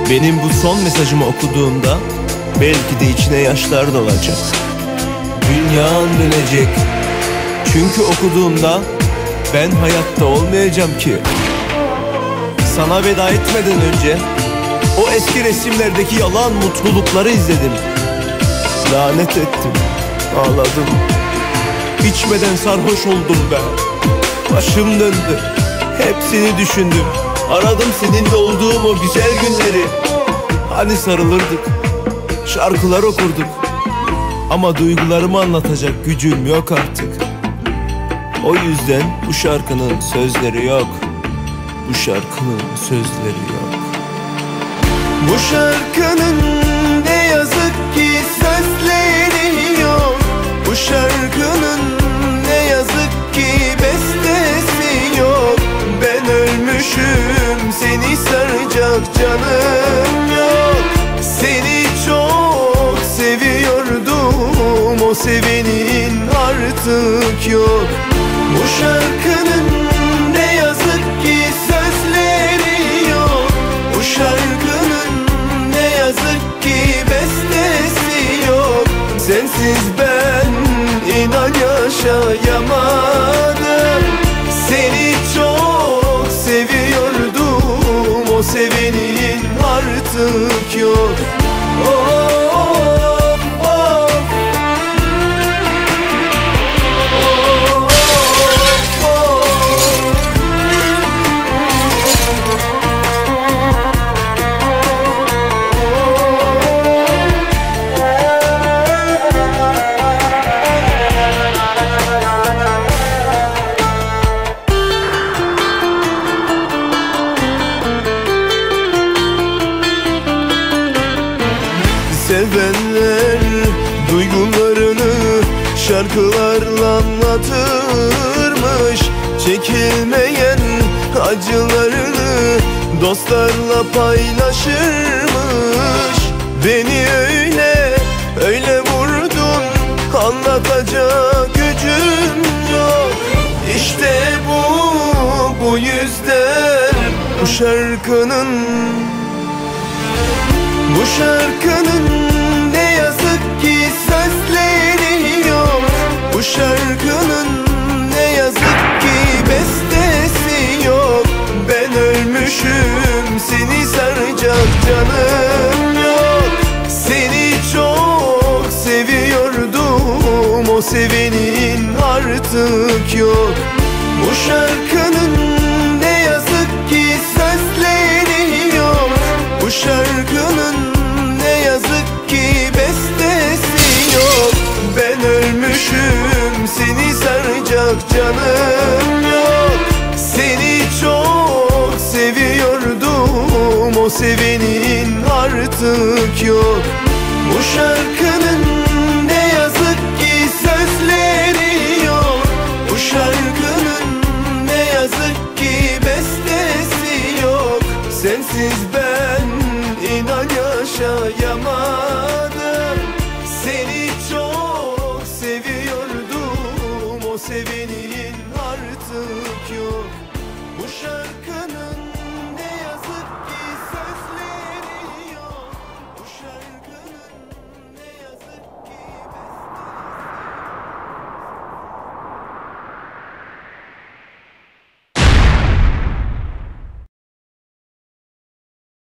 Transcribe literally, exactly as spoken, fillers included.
Benim bu son mesajımı okuduğunda belki de içine yaşlar dolacak. Dünyan dönecek. Çünkü okuduğumda ben hayatta olmayacağım ki. Sana veda etmeden önce o eski resimlerdeki yalan mutlulukları izledim. Lanet ettim, ağladım. İçmeden sarhoş oldum ben. Başım döndü, hepsini düşündüm. Aradım seninle olduğum o güzel günleri. Hani sarılırdık, şarkılar okurduk. Ama duygularımı anlatacak gücüm yok artık. O yüzden bu şarkının sözleri yok. Bu şarkının sözleri yok. Bu şarkının ne yazık ki sözleri yok. Bu şarkının ne yazık ki bestesi yok. Ben ölmüşüm, seni saracak canım yok. Seni çok seviyordum, o sevenin artık yok. Bu şarkının ne yazık ki sözleri yok. Bu şarkının ne yazık ki bestesi yok. Sensiz ben inan yaşayamadım. Seni çok seviyordum, o sevenin artık yok. Oh. Sevenler duygularını şarkılarla anlatırmış. Çekilmeyen acılarını dostlarla paylaşırmış. Beni öyle öyle vurdun, anlatacak gücüm yok. İşte bu, bu yüzden bu şarkının Bu şarkının ne yazık ki sözleri yok. Bu şarkının ne yazık ki bestesi yok. Ben ölmüşüm, seni saracak canım yok. Seni çok seviyordum, o sevenin artık yok. Bu şarkının ne yazık ki sözleri yok. Bu şarkının ne yazık ki bestesi yok. Ben ölmüşüm, seni saracak canım yok. Seni çok seviyordum, o sevenin artık yok. Bu şarkının ne yazık ki sözleri yok. Bu şarkının ne yazık ki bestesi yok. Sensiz